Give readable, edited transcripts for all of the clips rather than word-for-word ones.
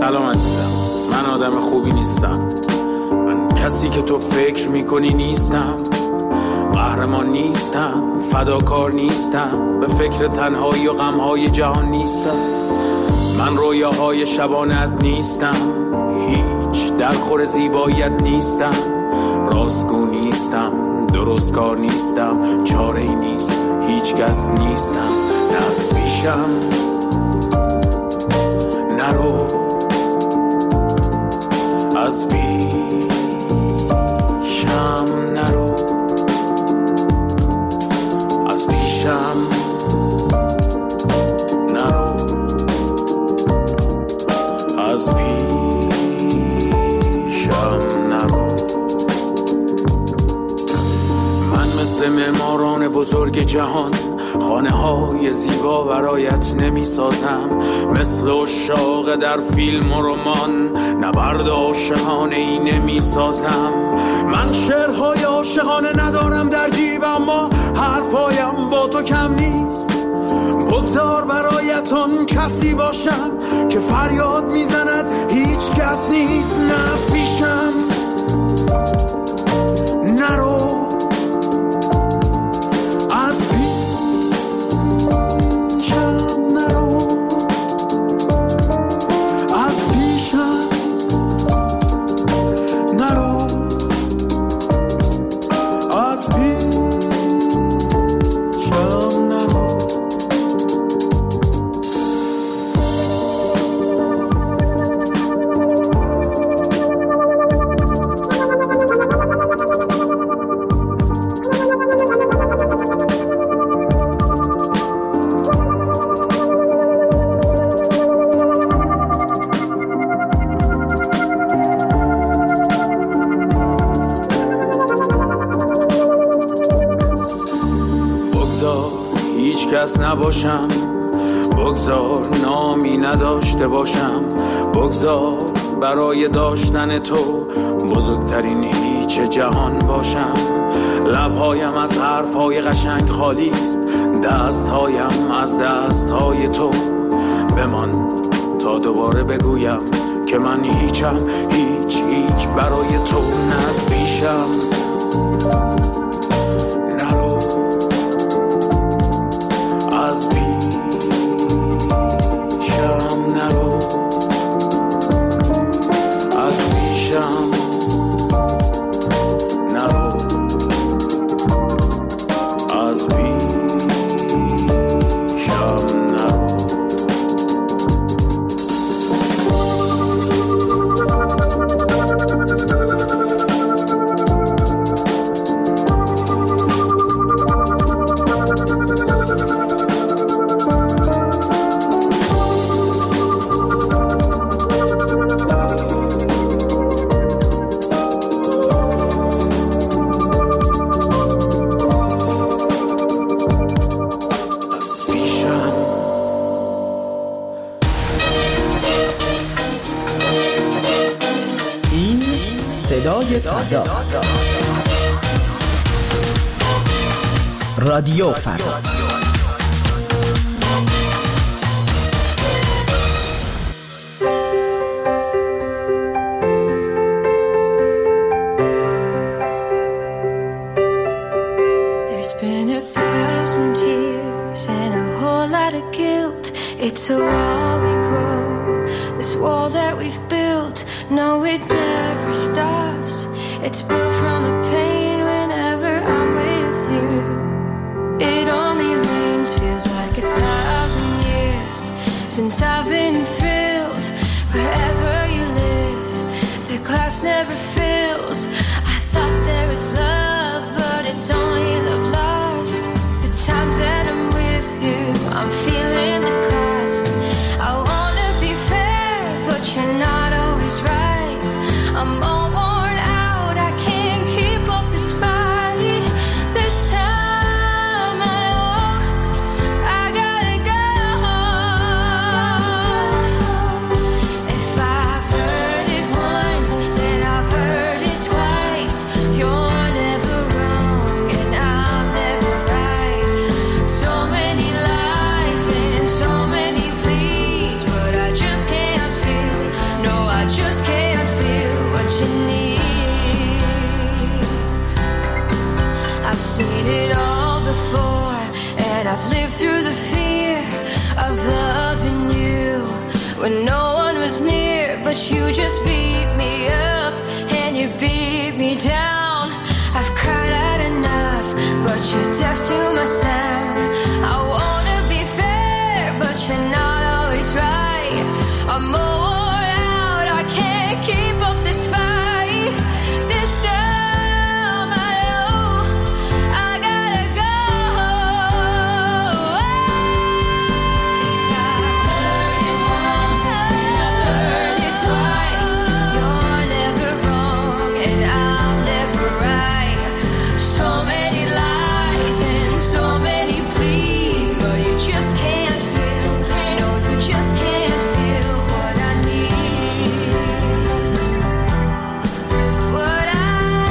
سلام عزیزم، من آدم خوبی نیستم. من کسی که تو فکر میکنی نیستم. قهرمان نیستم، فداکار نیستم، به فکر تنهایی و غمهای جهان نیستم. من رویاهای شبانت نیستم، هیچ درخور زیباییت نیستم. راستگو نیستم، درستکار نیستم، چاره ای نیست، هیچ کس نیستم. نه از پیشم نرو، از پیشم نرو، از پیشم نرو، از پیشم نرو. من مثل معماران بزرگ جهان خانه های زیبا برایت نمی سازم. مثل عشاق در فیلم و رمان نبرد عاشقانه ای نمی سازم. من شعرهای عاشقانه ندارم در جیب، اما حرفایم با تو کم نیست. بگذار برایتون کسی باشم که فریاد میزند هیچ کس نیست. نه از پیشم نرو، نباشم، بگذار نامی نداشته باشم، بگذار برای داشتن تو بزرگترین هیچ جهان باشم. لبهایم از حرفهای قشنگ خالی است، دستهایم از دستهای تو. بمان تا دوباره بگویم که من هیچم، هیچ برای تو. نه از پیشم نرو، از پیشم نرو، از پیشم نرو، از پیشم نرو. رادیو فردا. There's been 1,000 tears and a whole lot of guilt. It's a wall we grow, this wall that we've built. No, it never stops. It's built from the pain whenever I'm with you. It only rains, feels like 1,000 years since I've been thrilled. Wherever you live, the glass never fills. I thought there was love, but it's only love lost. The times that I'm with you, I'm feeling the cost. I wanna be fair, but you're not always right. I'm all worn out, I can't keep up this fight. This time I know I gotta go. If I've heard it once, then I've heard it twice. You're never wrong and I'm never right. So many lies and it all before, and I've lived through the fear of loving you when no one was near, but you just beat me up and you beat me down. I've cried out enough, but you're deaf to my sound. I wanna be fair, but you're not always right. I'm all worn out, I can't keep up this fight. This time I know I gotta go. If I've heard it once, I've heard it twice. You're never wrong and I'm never right. So many lies and so many pleas, but you just can't feel. No, you just can't feel what I need. What I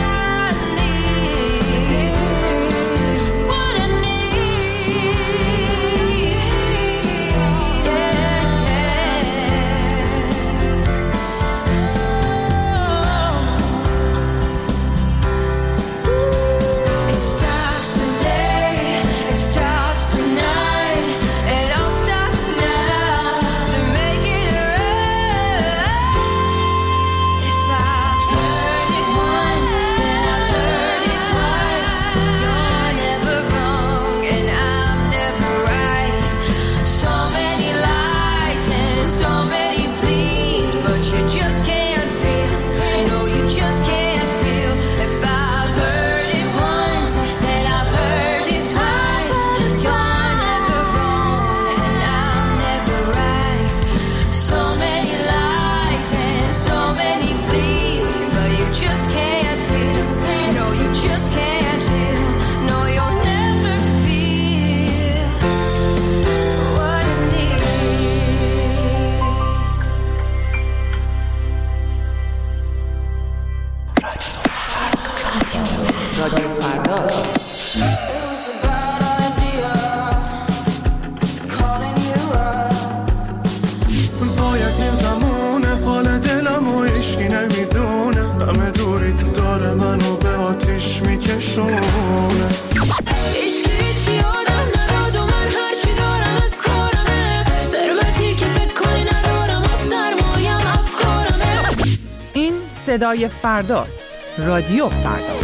need. What I need. Yeah. It stops today, it stops tonight, it all stops now to make it right. If I've heard it once, then I've heard it twice. You're never wrong and I'm never right. So many lies and so many pleas, but you just can't feel. No, you just can't feel. If I've heard it once, then I've heard it twice. You're never wrong and I'm never right. So many lies and so many pleas, but you just can't feel. No, you just can't feel. No, you'll never feel what I need. It was a bad idea calling you up. وای از این زمونه حال دلم و هیچکی نمیدونه، همه دوری تو داره منو به آتیش میکشونه. هیچی آدم نداد و من هرچی دارم از کارمه، ثروتی که فکر کنی ندارم و سرمایم افکارمه. این صدای فرداست. رادیو فردا.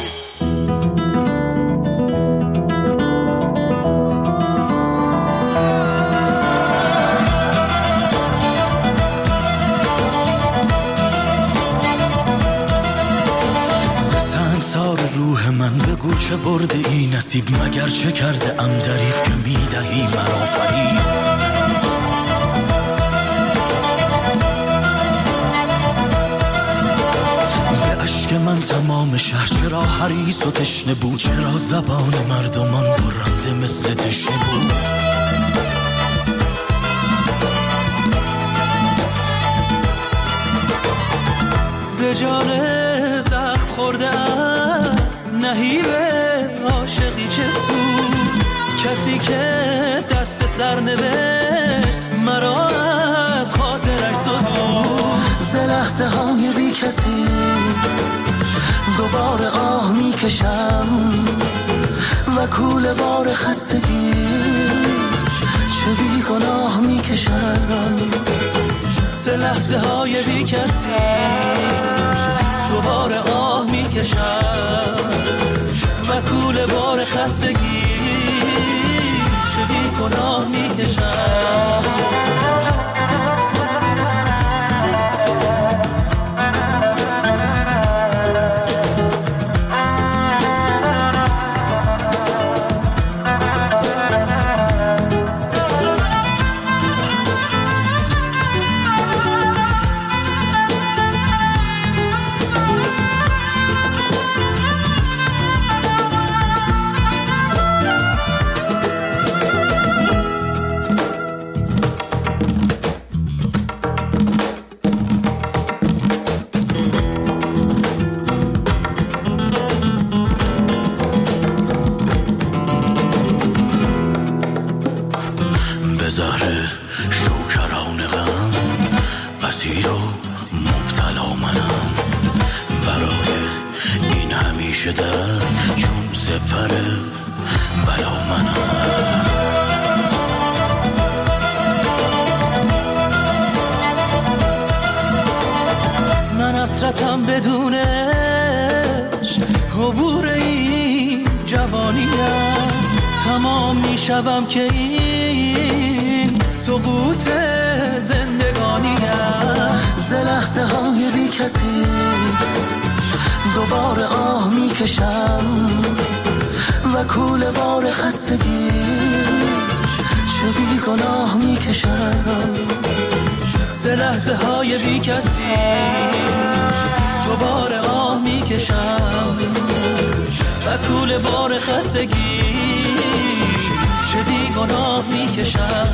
سنگسار روح من بگو چه برده ای نصیب، مگر چه کرده ام دریغ که میدهی مرا فریب. به اشک من تمام شهر چرا حریص و تشنه بود، چرا زبان مردمان برنده مثل تشنه بود. به جان زخم خورده ام نهیب عاشقی چه سود، کسی که دست سر نوشت مرا از خاطرش زدود. ز لحظه های بی کسی دوباره آه میکشم و کوله بار خستگی چه بی گناه میکشم. ز لحظه های بی کسی دوباره آه میکشم و کوله بار خستگی چه بی گناه میکشم. سپره بلا منم. من حسرتم بدونش عبور این جوانی است. تمام میشوم که این سقوط زندگانی است. ز لحظه های بی کسی دوباره آه میکشم و کوله بار خستگی چه بی گناه میکشم. ز لحظه های بی کسی دوباره آه میکشم و کوله بار خستگی چه بی گناه میکشم.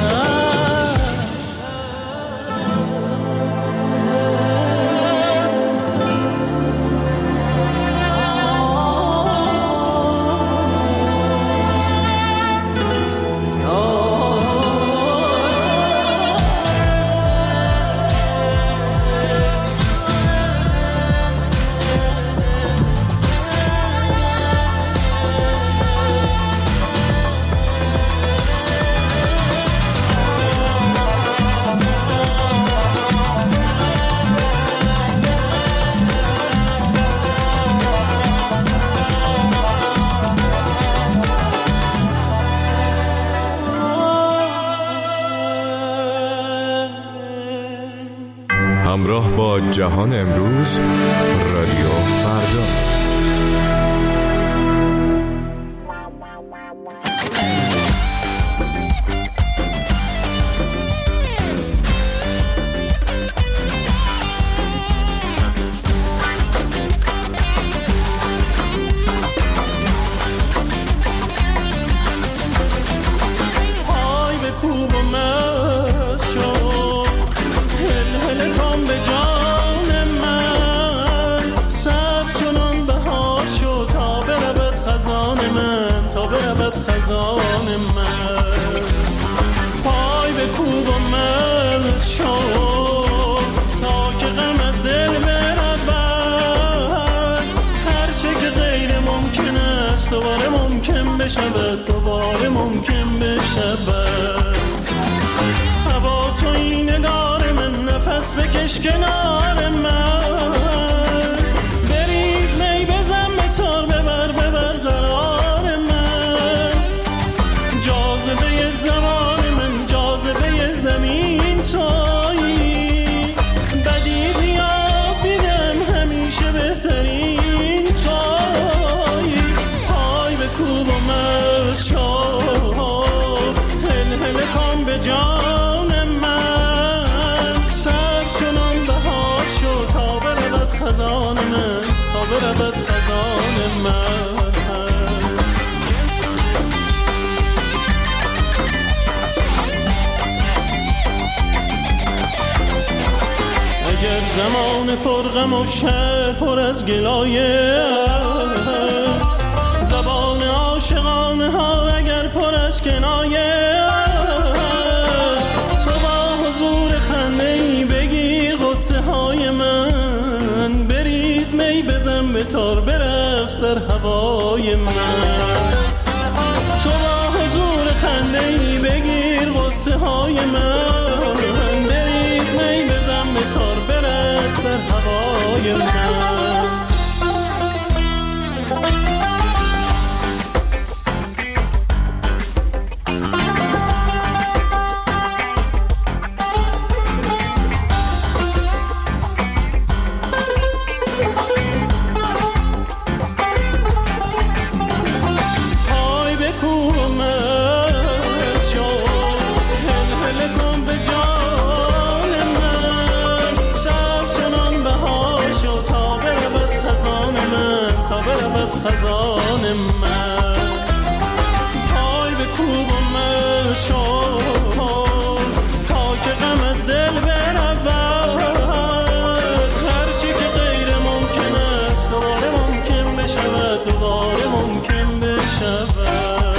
همراه با جهان امروز، رادیو فردا. دوباره ممکن بشود. هوا تو این نگار من، نفس بکش کنار من، بریز می بزن به تار، ببر قرار من. جاذبه زمان من، جاذبه زمین تویی. بدی زیاد دیدم، همیشه بهترین تویی. پای به کوب و مست شو، هل کن به جان من. سر چنان بهار شو تا برود خزان من، تا برود خزان من. اگر زمان پرغم و شهر پر از گلایه است، زبان عاشقانه ها اگر پر از کنایه است، تو با حضور خنده‌ای بگیر غصه های من، بریز می بزن به تار، برقص در هوای من. تو با حضور خنده‌ای بگیر غصه های من، بریز می بزن به تار، برقص در هوای من. خزان من پای به کوب و مشو تا که غم از دل برود. هر چی که غیر ممکن است دوباره ممکن بشود، دوباره ممکن بشود.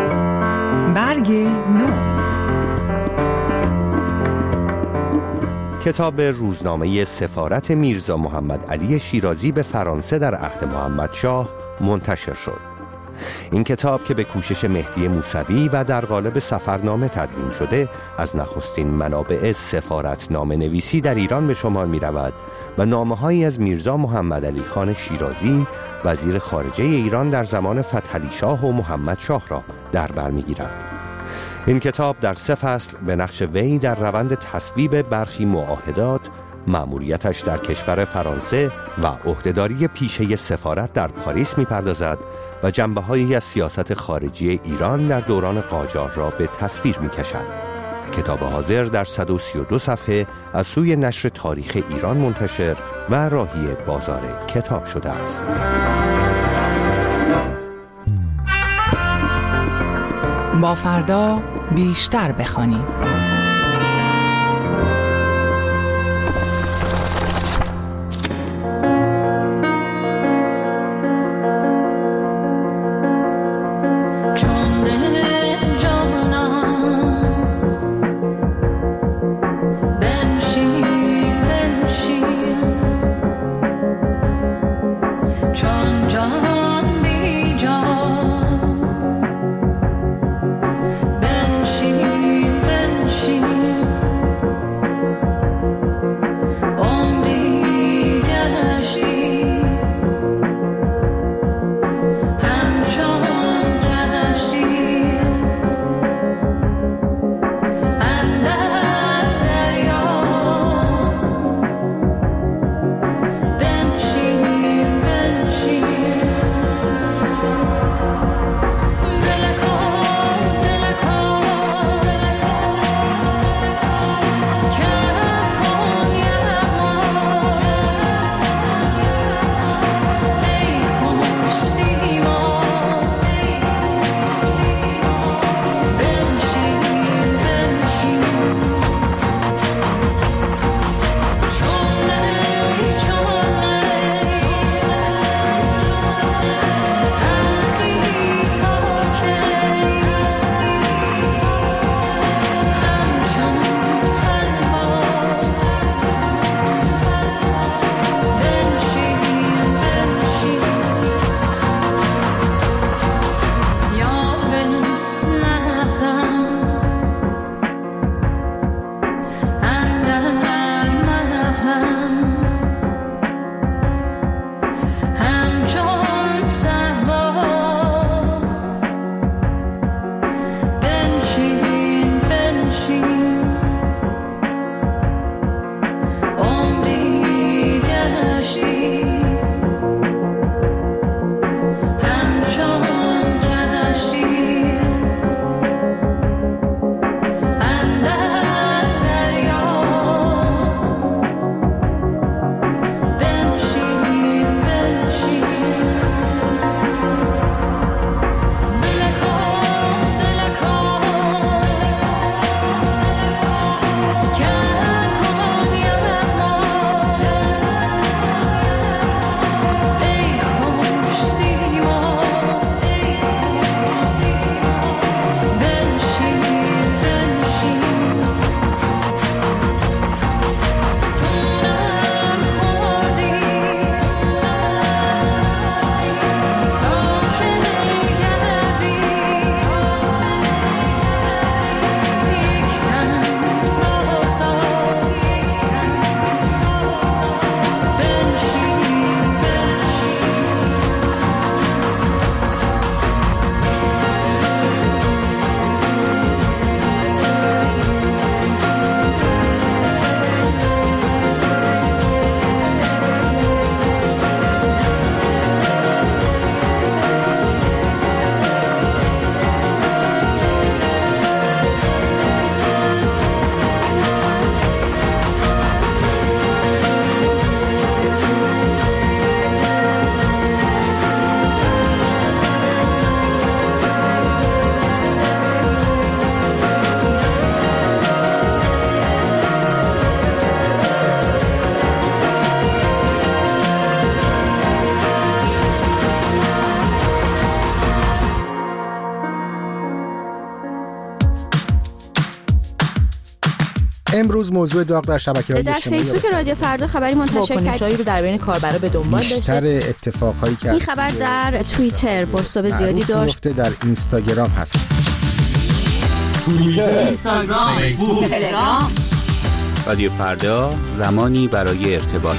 برگ نو. کتاب روزنامه سفارت میرزا محمد علی شیرازی به فرانسه در عهد محمدشاه منتشر شد. این کتاب که به کوشش مهدی موسوی و در قالب سفرنامه تدوین شده، از نخستین منابع سفارتنامه نویسی در ایران به شمار می رود و نامه‌هایی از میرزا محمد علی خان شیرازی وزیر خارجه ایران در زمان فتحعلی شاه و محمد شاه را در بر می گیرد. این کتاب در 3 فصل به نقش وی در روند تصویب برخی معاهدات، مأموریتش در کشور فرانسه و عهدهداری پیشه سفارت در پاریس می‌پردازد و جنبه‌هایی از سیاست خارجی ایران در دوران قاجار را به تصویر می‌کشد. کتاب حاضر در 132 صفحه از سوی نشر تاریخ ایران منتشر و راهی بازار کتاب شده است. با فردا بیشتر بخوانیم. She امروز موضوع داغ در شبکه‌های در اجتماعی فیسبوک رادیو فردا خبری منتشر واکنش‌هایی رو در بین کاربرا به دنبال داشته. بیشتر اتفاقهایی که این خبر در توییتر بازتاب زیادی داشت. در اینستاگرام هست. توییتر، اینستاگرام، فیسبوک، تلگرام. رادیو فردا، زمانی برای ارتباط.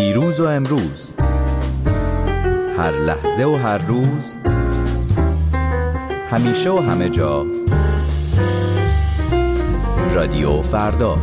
دیروز و امروز، هر لحظه و هر روز، همیشه و همه جا. رادیو فردا.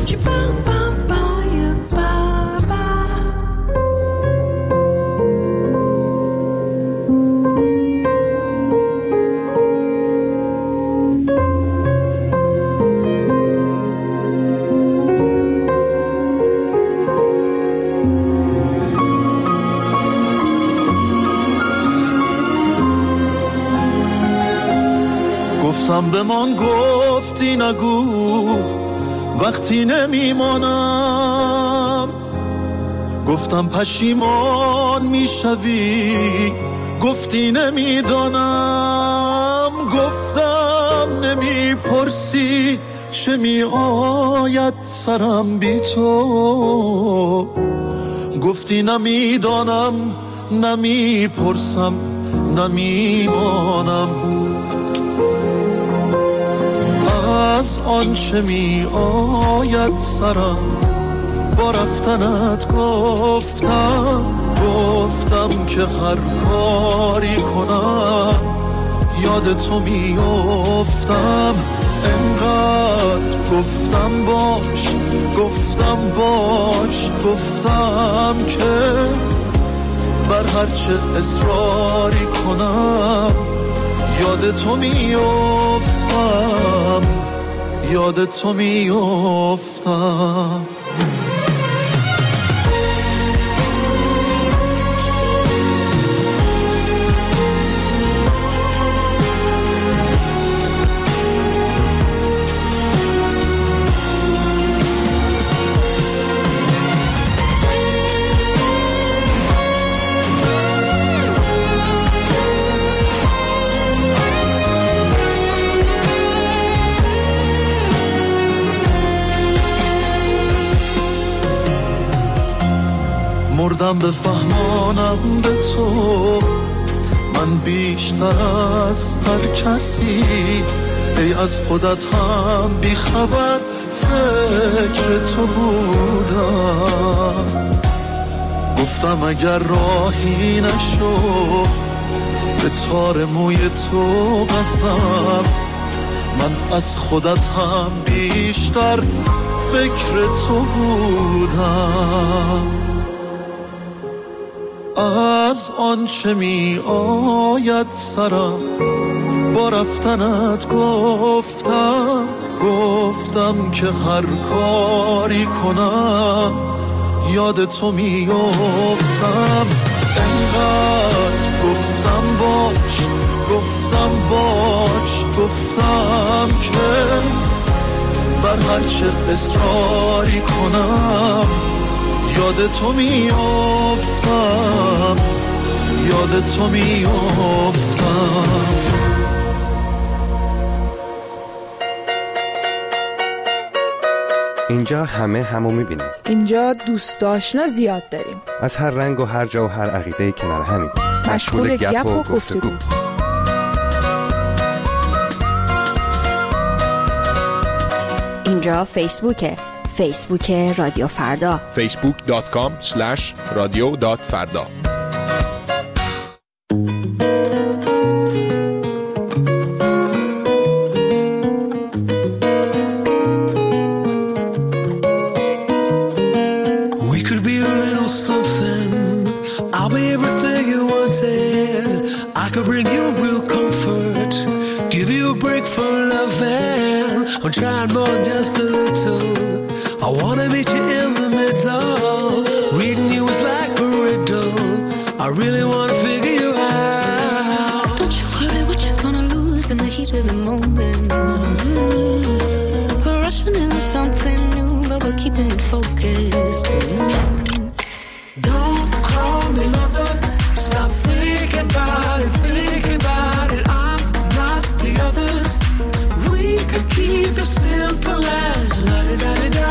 گفتم به من گفتی نگو وقتی نمیمانم، گفتم پشیمان میشوی گفتی نمیدانم، گفتم نمیپرسی چه میآید سرم بی تو، گفتی نمیدانم نمیپرسم نمیمانم. از آنچه می آید سرم با رفتنت گفتم که هر کاری کنم یاد تو می افتم. انقدر گفتم باش گفتم که بر هرچه اصراری کنم یاد تو می افتم، یاد تو می افتم. مردم بفهمانم به تو من بیشتر از هر کسی، ای از خودت هم بیخبر فکر تو بودم. گفتم اگر راهی نشو به تار موی تو قسم، من از خودت هم بیشتر فکر تو بودم. از آنچه می آید سرم با رفتنت گفتم که هر کاری کنم یاد تو می افتم. انقدر گفتم که بر هرچه اصراری کنم یاد تو می افتم، یاد تو می افتم. اینجا همه همو میبینیم. اینجا دوست آشنا زیاد داریم. از هر رنگ و هر جا و هر عقیده کنار همین. مشغول گپ و گفتگو. اینجا فیسبوک رادیو فردا. facebook.com/radio.farda. We could be a little something. I'll be everything you wanted. I could bring you real comfort, give you a break from loving. I'm trying more than just a little. I wanna meet you in the middle. Reading you is like a riddle. I really wanna figure you out. Don't you worry what you're gonna lose in the heat of the moment. We're rushing into something new, but we're keeping it focused. Don't call me lover. Stop thinking about it, I'm not the others. We could keep it simple as la-di-da-di-da.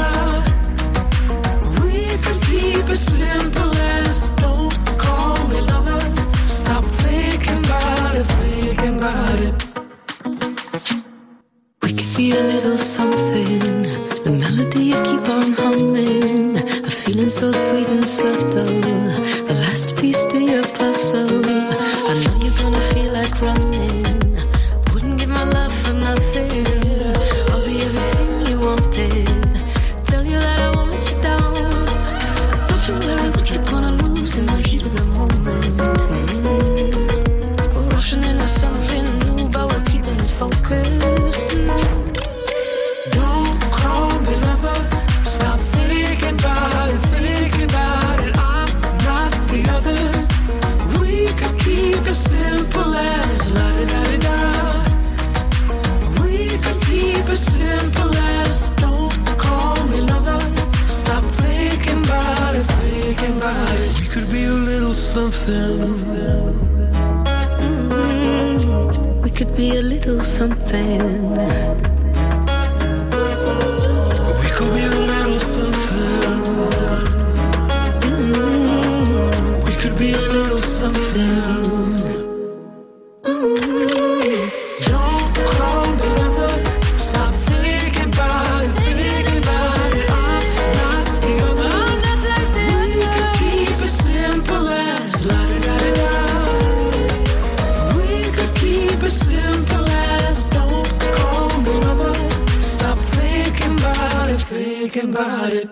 We could keep it simple as don't call me lover. Stop thinking about it, We could be a little something. The melody you keep on humming. A feeling so sweet and subtle. crystal, the last piece to your puzzle. I know you're gonna feel like running. Wouldn't give my love for nothing. I'll be everything you wanted. Tell you that I won't let you down. Don't you worry what you're gonna lose in the heat of the moment. We're rushing into something new, but we're keeping it focused. Don't call me lover. Stop thinking about it, thinking about it. I'm not the other. We could keep it simple as la-di-da-di-da. We could keep it simple as don't call me lover. Stop thinking about it, thinking about it. We could be a little something. We could be a little something. We could be a little something. We could be a little something. Don't call me lover. Stop thinking about it, thinking about it. I'm not the other. We could keep it simple as la-di-da-di-da. We could keep it simple as don't call me lover. Stop thinking about it, thinking about it.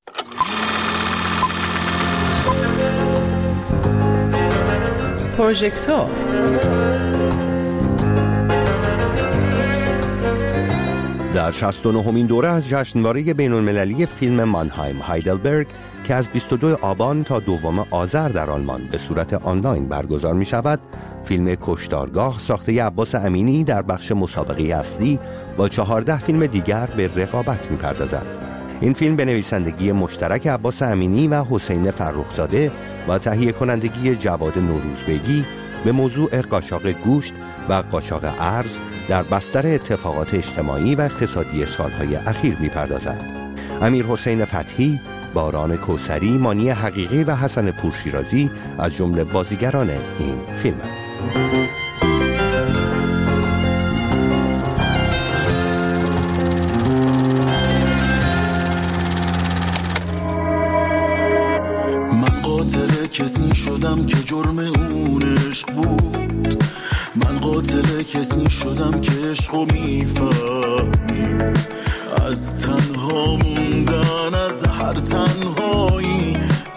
پروژکتور در 69مین دوره از جشنواره بین‌المللی فیلم مانهایم هایدلبرگ که از 22 آبان تا 2 آذر در آلمان به صورت آنلاین برگزار می شود، فیلم کشتارگاه ساخته عباس امینی در بخش مسابقه اصلی با 14 فیلم دیگر به رقابت می پردازد. این فیلم به نویسندگی مشترک عباس امینی و حسین فرخزاده و تهیه کنندگی جواد نوروزبگی به موضوع قاچاق گوشت و قاچاق ارز در بستر اتفاقات اجتماعی و اقتصادی سالهای اخیر می‌پردازد. امیر حسین فتحی، باران کوثری، مانی حقیقی و حسن پورشیرازی از جمله بازیگران این فیلم هستند. کسی شدم که جرم اون عشق بود. من قاتل کسی شدم که عشقو میفهمید. از تنها موندن از هر تنهایی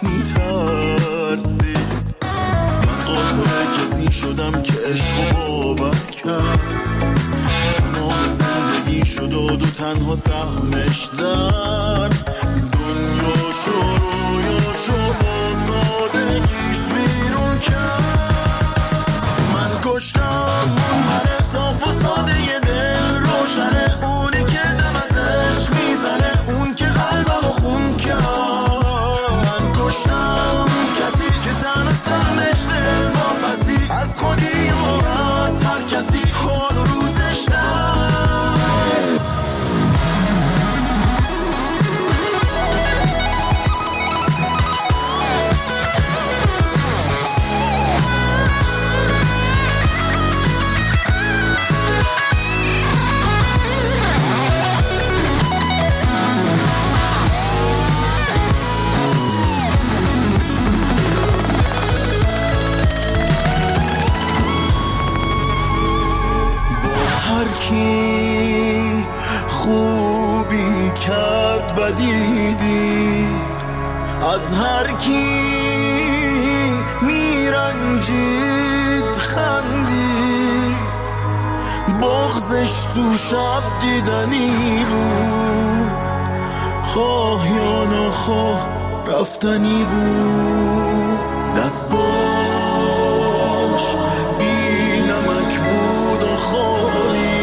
میترسید. من قاتل کسی شدم که عشقو باور کرد. تمام زندگی شد و تنها سهمش درد. دنیا شروع با سادگیش ویرون کرد. من کشتم من صاف و ساده ی دل روشنه. اونی که دم از عشق میزنه، اون که قلبمو خون کرد. من کشتم کسی که تنها سهمش دل واپسی از خودی و از هر کسی حال و روزش در. کی خوبی کرد بدیدی، از هر کی میرنجید خندید. بغضش تو شب دیدنی بود، خواه یا نخواه رفتنی بود. دستاش بی نمک بود و خالی،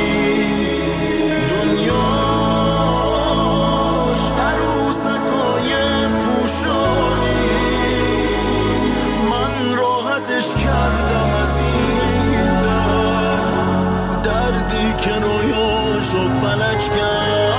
کردم از این درد، دردی که رویاشو فلج کرد.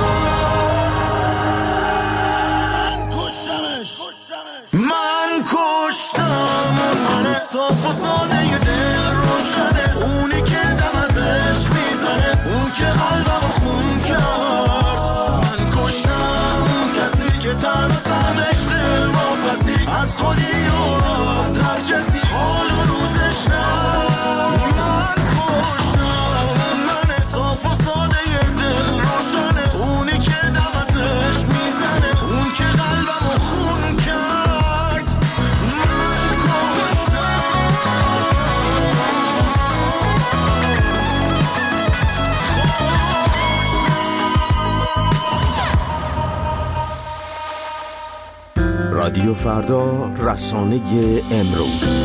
من کشتم من صاف و ساده ی دل روشنه. اونی که دم از عشق میزنه، اون که قلبمو خون کرد. من کشتم کسی که تنها سهمش دل واپسی از از خودی و از هر کسی حال و روزش نه. من کشتم من صاف و ساده دل روشنه، اونی که دم ازش میزنه، اون که قلبمو خون کرد. من کشتم. رادیو فردا، رسانه امروز.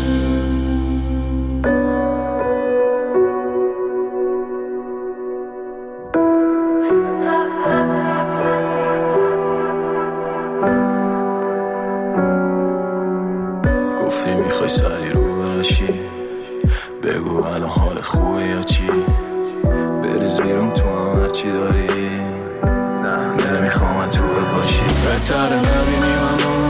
گفتی میخوای سری رو باشی، بگو الان حالت خوبه یا چی؟ بریز بیرون تو هم هرچی داری، نه نمیخوام تو باشی. بهتره نبینیم اما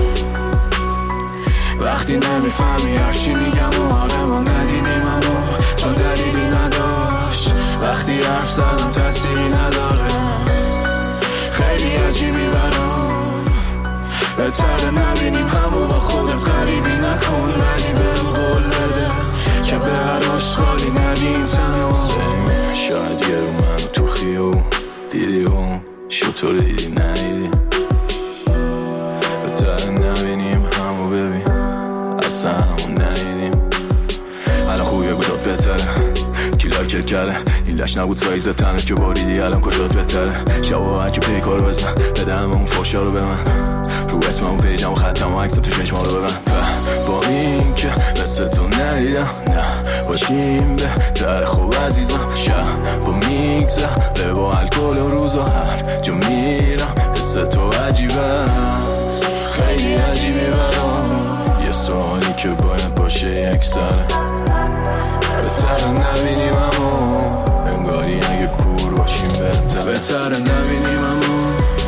وقتی نمیفهمی هرچی میگم و حال ما ندیدیم اما چون دلیلی نداشت. وقتی حرف زدم تأثیری نداره، خیلی عجیبی برام. بهتره نبینیم همو با خودت غریبی نکن، ولی بهم قول بده که به هر آشغالی ندین تنو. شاید یه رو من تو خیو دیدی و شطور دیدی ندیدی. بهتره نبینیم همو ببین اصلا همون ندیدیم. الان خوبیه گذات بهتره کی لایکت کرده، این لش نبود سایزت تنت که باریدی الان کجات بهتره. شبا هرکی پیکارو بزن بدم اون فاشا رو به من، رو اسم اون پیجم و ختم و عکس تو چشما رو ببن. با این که مثل تو ندیدم نه باشیم بهتر خوب عزیزم. شب با میگذره با الکل و روز و هر جا میرم حس تو عجیبه است، خیلی عجیبی برام. یه سوالی که باید باشه یک سره، بهتره نبینیم اما انگاری اگه کور باشیم بهتره نبینیم اما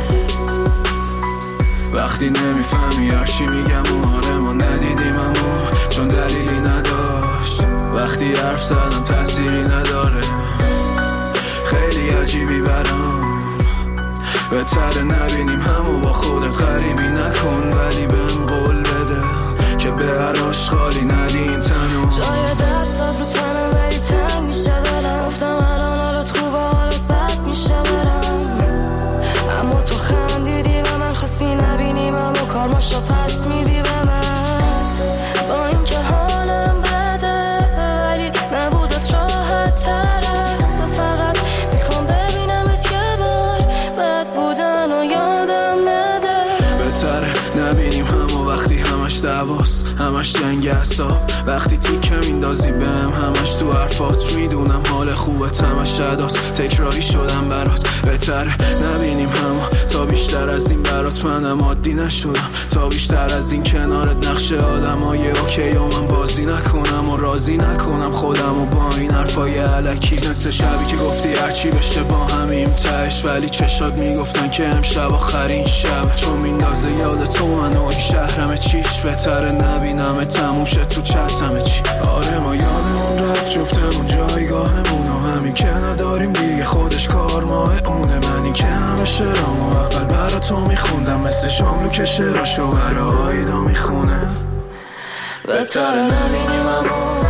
وقتی نمیفهمی هرچی میگم و حال ما ندیدیم اما چون دلیلی نداشت. وقتی حرف زدم تأثیری نداره، خیلی عجیبی برام. بهتره نبینیم همو با خودت غریبی نکن، ولی بهم قول بده که به هر آشغالی ندین تنو. جای دستات رو تنم ولی تنگ میشه دلم، گفتم الان حالت خوبه حالت بد میشه برم، اما تو خندیدی و من خواستی نبینیم اما کارماشو پس میدی به من. با اینکه حالم بده ولی نبودت راحت تره، فقط میخوام ببینمت یه بار بد بودن و یادم نده. بهتره نبینیم همو وقتی همش دعواست، همش جنگ عصاب، وقتی تیکه میندازی بهم همش تو حرفات. میدونم حال خوبت همش اداست، تکراری شدم برات. بهتره نبینیم همو تا بیشتر از این برات منم عادی نشدم، تا بیشتر از این کنارت نقش آدمای اوکی و من بازی نکنم و راضی نکنم خودم و با این حرفای الکی. مثل شبی که گفتی هرچی بشه با همیم تهش، ولی چشات میگفتن که امشب آخرین شب، چون میندازه یاد تو من و این شهرم چیش. بهتره نبینم تموشه تو چتم چی. آره ما یادمون رفت جفتمون جایگاهمون و همین که نداریم دیگه خودش کار ماه اونه. من این که همه شرامو اول برا تو میخوندم مثل شاملو که شراشو برا آیدا میخونه. بهتره نبینیم امو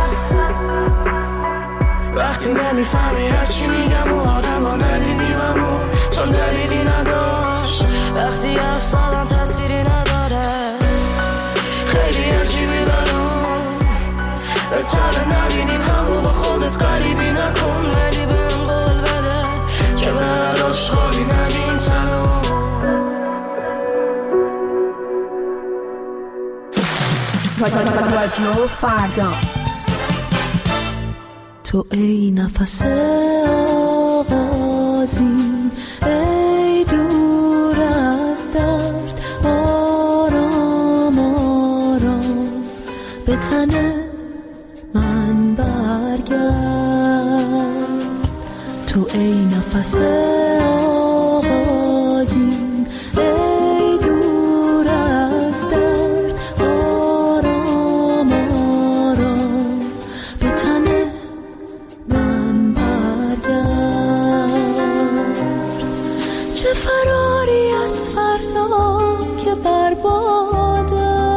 وقتی نمیفهمی هرچی میگم و آدم ندیدیم امو چون دلیلی نداشت. وقتی حرف زدن تأثیری نداره، خیلی عجیبی برام. بهتره نبینیم همو با خودت غریبی نکن، ولی بهم قول بده که به هر آشغالی ندین تنو. رادیو فردا. تو ای نفس آغازین، ای دور از درد، آرام آرام به تن من برگرد. تو ای نفس آغازین، ای دور از درد، آرام آرام به تن من برگرد. چه فراری از فردا که برباده،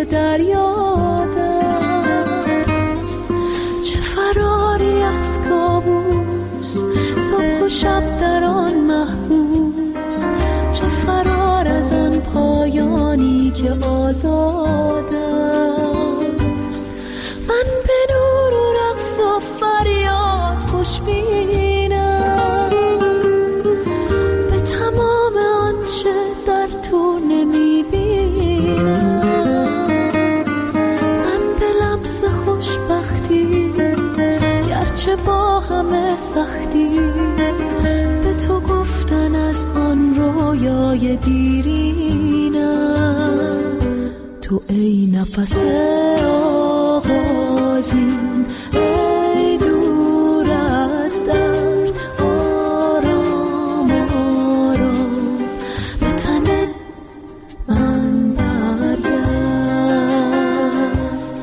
که در یاد است. چه فراری از کابوس، صبح و شب در آن محبوس. چه فرار از آن پایانی که آزاد است. من به نور و رقص و فریاد خوشبینم، به تمام آنچه در تو نمیبینم. من به لمس خوشبختی، گرچه با همه سختی، به تو گفتن از آن رویای دیرینم. تو ای نفس آغازین، ای دور از درد، آرام آرام به تن من برگرد.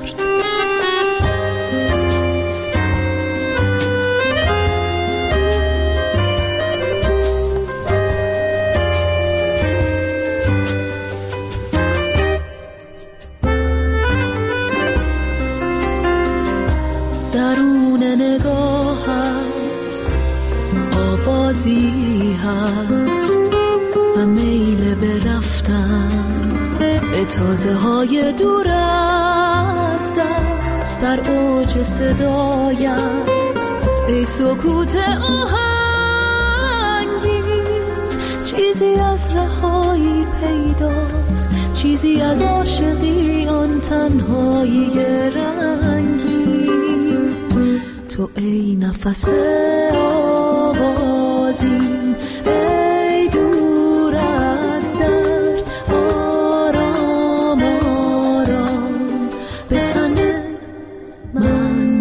درون نگاهت آوازی هست و میل به رفتن به تازه های دور از دست. در اوج صدایت ای سکوت آهنگی، چیزی از رهایی پیداست، چیزی از عاشقی آن تنهایی رنگی. تو ای نفس آغازین، ای دور از درد، آرام آرام به تن من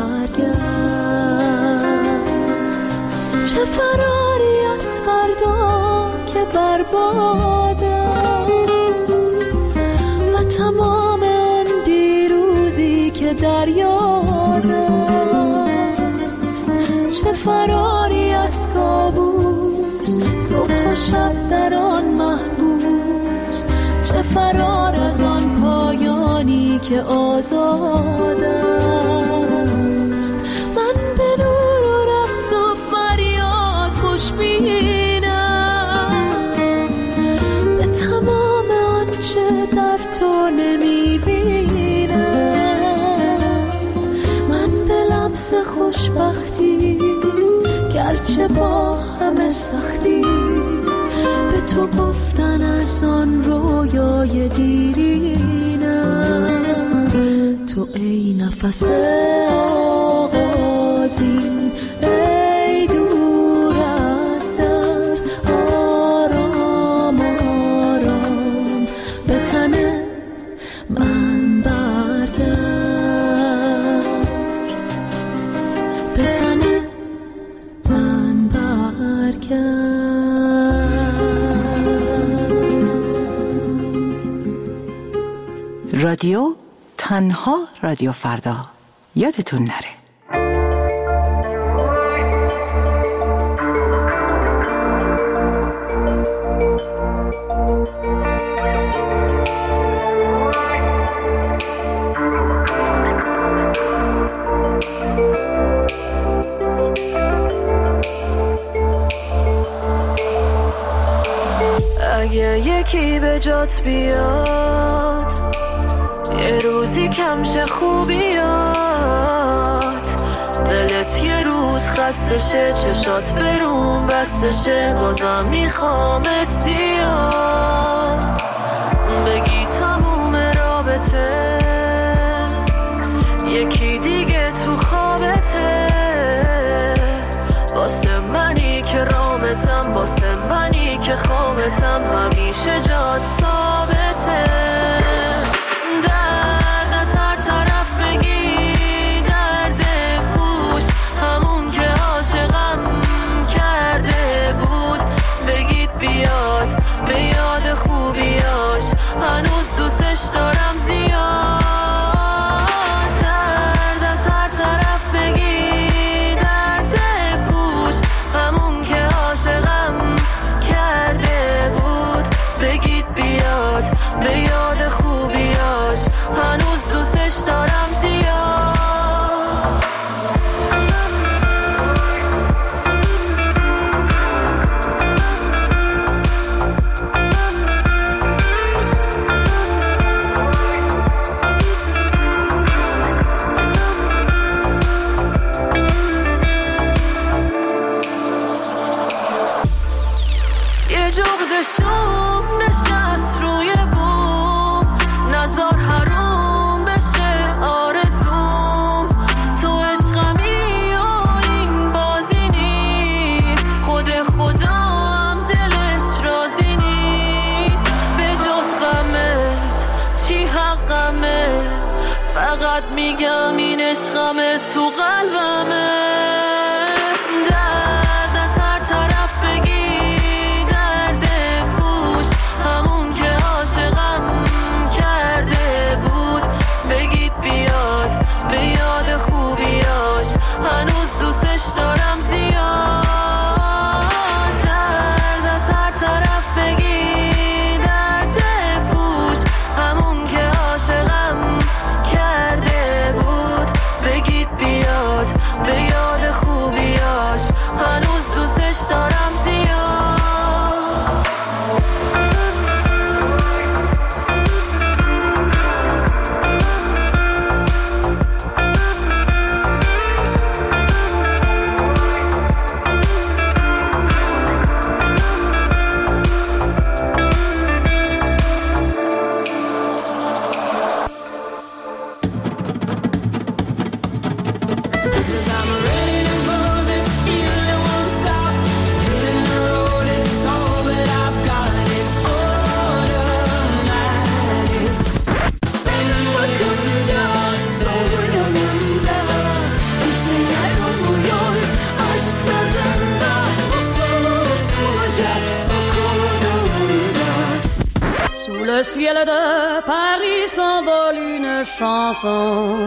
برگرد. چه فراری از فردا که برباد است و تمام آن دیروزی که در یاد است. چه فراری از کابوس، صبح و شب در آن محبوس. چه فرار از آن پایانی که آزاد است. من به نور و رقص و فریاد خوشبینم، به تمام آنچه در تو نمیبینم. من به لمس خوشبختی، گرچه با همه سختی، به تو گفتن از آن رویای دیرینم. تو ای نفس آغازین، ای دور از درد، آرام آرام به تن من برگرد. به تن من برگرد. رادیو تنها رادیو فردا، یادتون نره. اگه یکی به جات بیاد، یه روزی کمشه خوبیات، دلت یه روز خستشه، چشات برون بستشه، بازم میخوامت زیاد. بگی تموم رابطه، یکی دیگه تو خوابته، واسه منی که رامتم، واسه منی که خوابتم، همیشه جات ثابته. درد از هر طرف بگی، درد کوش، همون که عاشقم کرده بود، بگید بیاد به یاد خوبیاش، هنوز دوستش دارم زیاد. درد از هر طرف بگی، درد کوش، همون که عاشقم کرده بود، بگید بیاد به یاد جغد شوم نشست روی بوم نزار حروم بشه آرزوم تو عشقمی و این بازی نیست خود خودم دلش راضی نیست به جز غمت چی حقمه فقط میگم این عشقمه تو قلبمه درد از هر طرف بگی درد کوش همون که عاشقم کرده بود بگید بیاد به یاد خوبیاش هنوز دوستش دارم زیاد درد از هر طرف بگی درد کوش همون که عاشقم کرده بود بگید بیاد به یاد خوبیاش هنوز دوستش دارم زیاد Le ciel de Paris s'envole une chanson.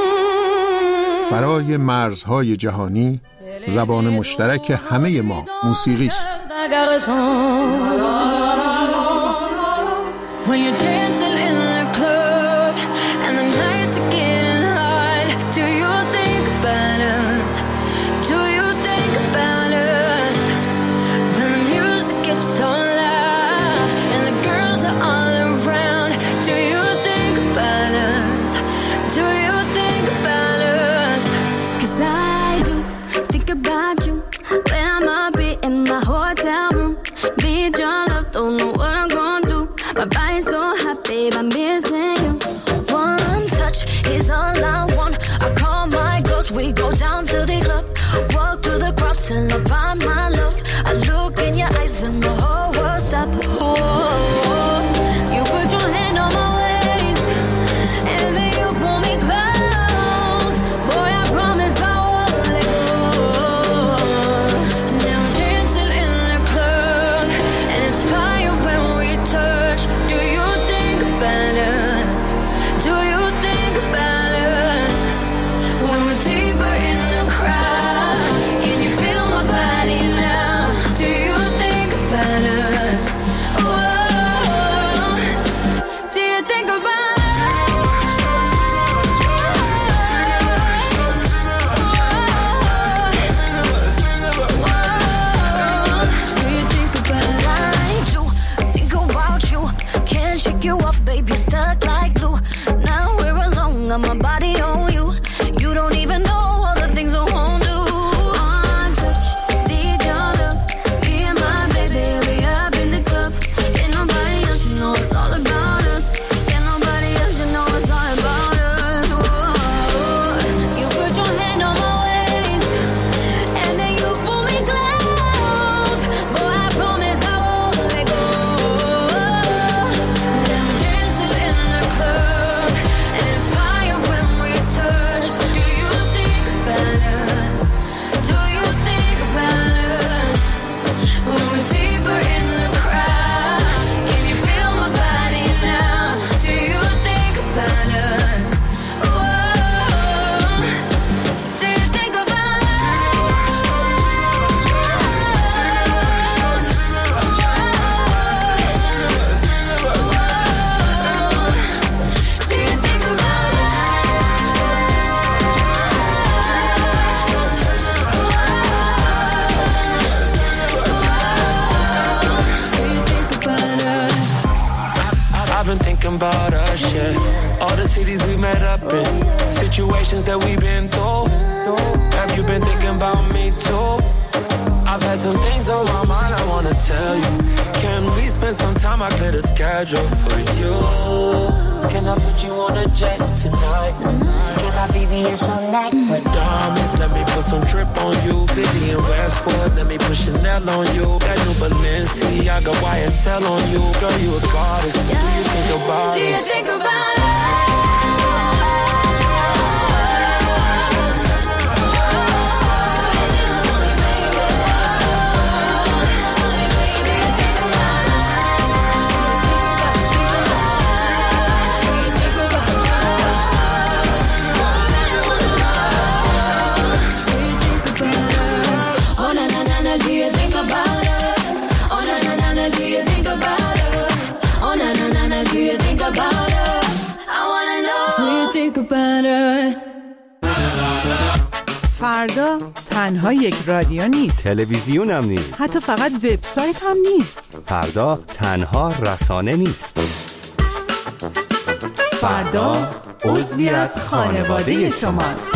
فرای مرزهای جهانی زبان مشترک همه ما موسیقی است. When you're dancing in the club and the nights are getting hot, do you think about us? Do you think about us? When the music gets so loud and the girls are all around, do you think about us? Do you think about us? 'Cause I do think about you when I'm up in my hotel room. Need your love, don't know what I'm gonna do. My body's so hot, babe, I'm missing you. One touch is all I want. I call my girls, we go down to the club. Walk through the crowd till I find my love. I look in your eyes and the whole world stop. Oh, you put your hand on my waist and then you pull me close. Boy, I promise I won't let go. Now I'm dancing in the club and it's fire when we touch. Do you think about us? Do you think about us? When we're deeper in the crowd, can you feel my body now? Do you think about us? Oh, do you think about us? Do you think about us? I do think about you. Can't shake you off, baby, stuck like glue. Now we're alone, got my body on you. You don't even know all the things I won't do. One touch, need your love. Me and my baby, we up in the club. Ain't nobody else, you know it's all about us. Ain't nobody else, you know it's all about us. Whoa. You put your hand on my waist and then you pull me close. Boy, I promise I won't let go. Now we're dancing in the club and it's fire when we touch. Do you think about us? Do you think about us? When we're deeper in the crowd, can you feel my body now? Do you think about us? Oh, do you think about us? Do you think about I've been thinking about us, yeah. All the cities we met up in, situations that we've been through. Have you been thinking about me too? I've had some things on my mind I wanna tell you. Can we spend some time? I clear the schedule for you. Can I put you on a jet tonight? Can I BBS on that? With diamonds, let me put some drip on you. Vivian Westwood, let me put Chanel on you. That new Balenciaga YSL on you. Girl, you a goddess. Do you think about it? Do you think about it? فردا تنها یک رادیو نیست، تلویزیون هم نیست، حتی فقط وبسایت هم نیست. فردا تنها رسانه نیست. فردا عضوی از خانواده شماست.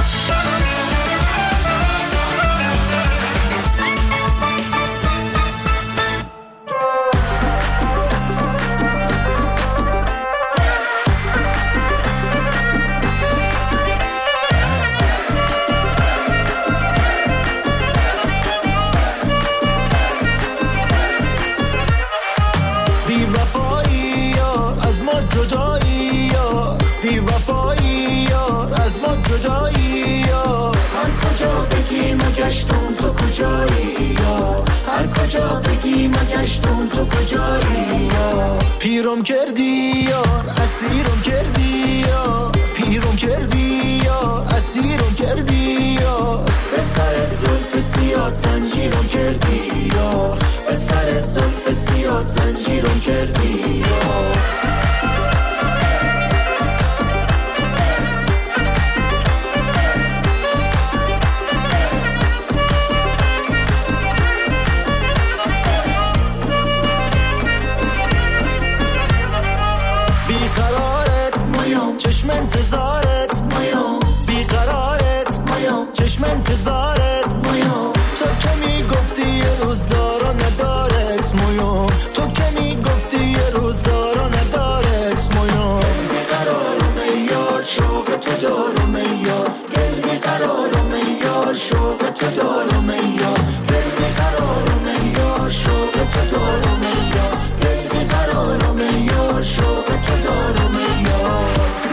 تو کجایی یا هر کجا بگی مگشتم تو کجایی یا پیرم کردی یار اسیرم کردی یا پیرم کردی یا اسیرم کردی یا به سر زلف سیاه زنجیرم کردی یا به سر زلف سیاه زنجیرم کردی یا چشم انتظارت مایام بیقرارت مایام چشم انتظارت مایام تو که میگفتی یه روز دارا ندارت مایام تو که میگفتی یه روز دارا ندارت مایام بیقرارم یار شوق تو دارم یار دل بیقرارم یار شوق تو دارم یار دل بیقرارم یار شوق تو دارم یار دل بیقرارم یار شوق تو دارم یار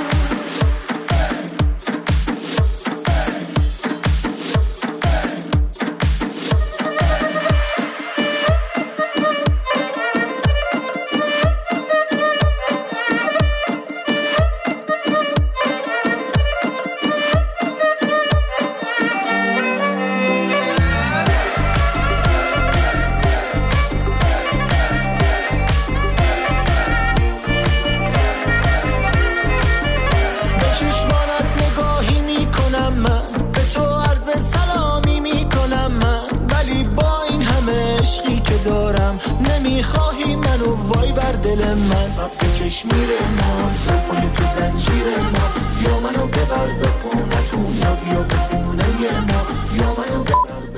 نمیخواهی منو وای بر دل من سبز کشمیر ما زلفای تو زنجیر ما یا منو ببر به خونتون یا بیا به خونه ما یا منو ببر